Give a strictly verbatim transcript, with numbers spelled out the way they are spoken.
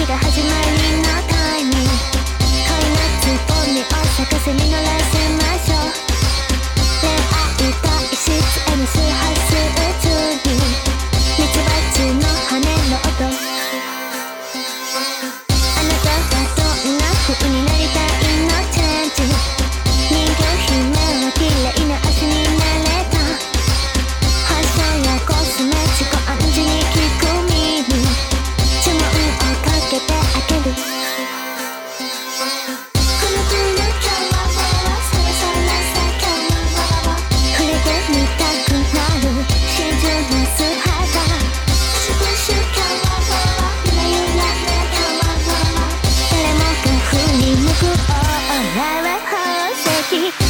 日が始まりのタイミング、恋のつぼみを咲かせ実らせましょう。恋愛体質 エム 周波数宇宙にミツバチの羽の音、あなたはどんな風になりたいの？チェンジ人魚姫は綺麗な足になれた。ファッションやコスメ自己暗示に聞く耳、注文をかけてあげる。この手の今日はそろそろさ今日は触れてみたくなる真珠の素肌、しぶし今日はゆらゆら今日は誰もが振り向くオーラは宝石。